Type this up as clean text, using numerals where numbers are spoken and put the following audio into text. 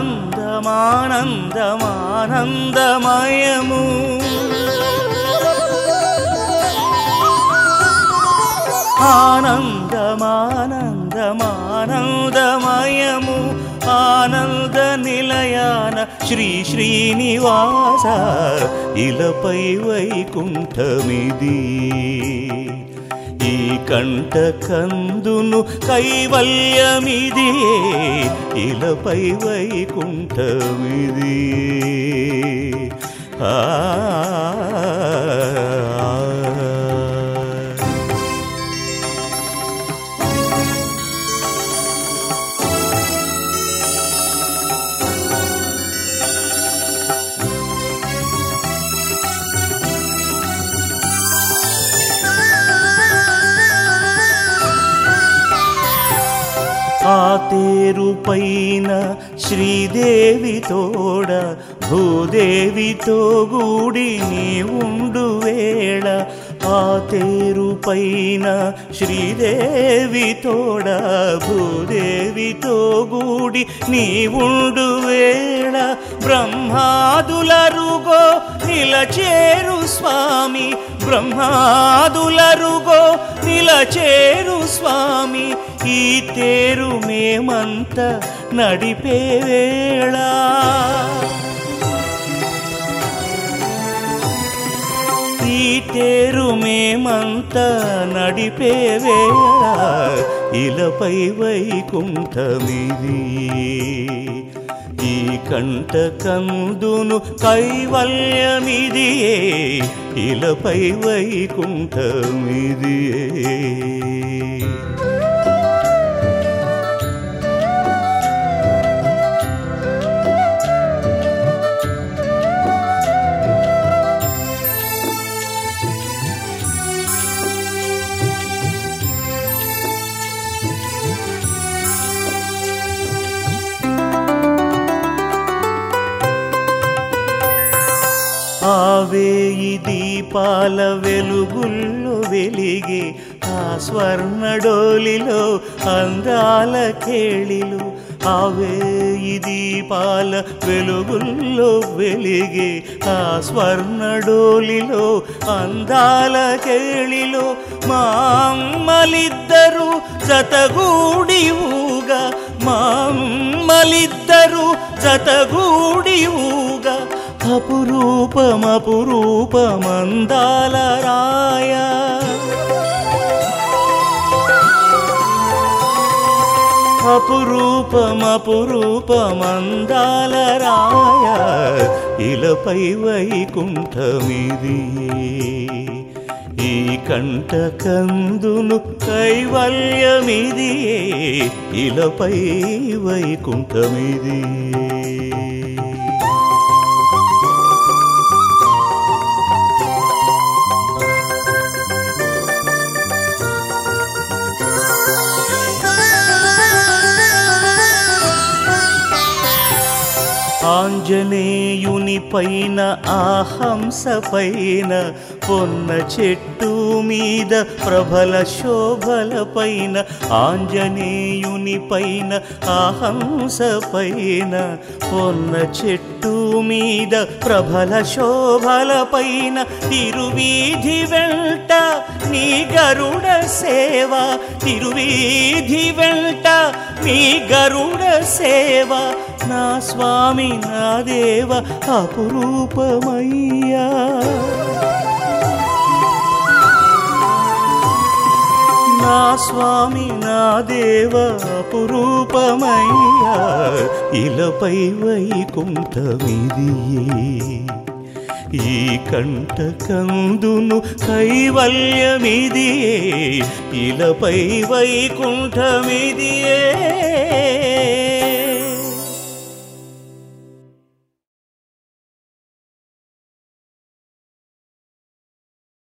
ఆనందమానందమానందమయము ఆనందమానందమానందమయము ఆనంద నిలయాన శ్రీ శ్రీనివాస ఇలపై వైకుంఠమిది ఈ కంట కందును కైవల్యమిది ఇలపై వైకుంఠమిది ఆ తేరు పైన శ్రీదేవి తోడ భూదేవితో గూడి నీ ఉండు వేళ ఆ తేరు పైన శ్రీదేవి తోడ భూదేవితో గూడి నీ ఉండు వేళ బ్రహ్మాదులరుగో నిలచేరు స్వామి బ్రహ్మాదులరుగో నిలచేరు స్వామి ఈ తేరు మేమంత నడిపే వేళ ఈ తేరు మేమంత నడిపే వేళ ఇలపై వైకుంఠమిది ఈ కంట కందును కైవల్యమిది ఇలపై వైకుంఠమిది ఆవేయి దీపాల వెలుగుల్లో వెలిగే ఆ స్వర్ణడోలిలో అందాల కేళిలు ఆవేయి దీపాల వెలుగుల్లో వెలిగే ఆ స్వర్ణడోలిలో అందాల కేళిలో మా అమ్మలిద్దరూ జతగూడి ఊగా మా అమ్మలిద్దరూ జతగూడి ఊగా అపురూపమపురూపమందాల రాయ అపురూపమపురూపమందాల రాయ ఇలపై వైకుంఠమిది ఈ కంట కందును కైవల్యమిది ఇలపై వైకుంఠమిది ఆంజనేయుని పైన ఆ హంస పైన పొన్న చెట్టు మీద ప్రభల శోభల పైన ఆంజనేయుని పైన ఆ హంస పైన పొన్న చెట్టు మీద ప్రభల శోభల పైన తిరువీధి వెంట నీ గరుడ సేవ తిరువీధి వెంట నీ గరుడ సేవ నా స్వామి నా దేవ అపురూపమయ్యా నా స్వామి నా దేవ అపురూపమయ్యా ఇలపై వైకుంఠమిది ఈ కంట కందును కైవల్యమిది ఇలపై వైకుంఠమిది